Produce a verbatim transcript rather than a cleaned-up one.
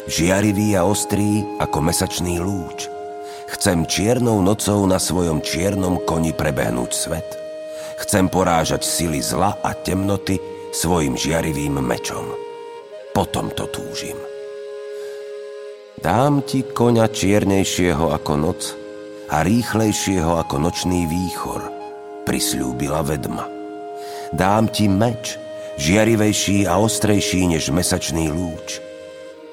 žiarivý a ostrý ako mesačný lúč. Chcem čiernou nocou na svojom čiernom koni prebehnúť svet. Chcem porážať sily zla a temnoty svojim žiarivým mečom. Potom to túžim. Dám ti koňa čiernejšieho ako noc a rýchlejšieho ako nočný výchor, prisľúbila vedma. Dám ti meč, žiarivejší a ostrejší než mesačný lúč.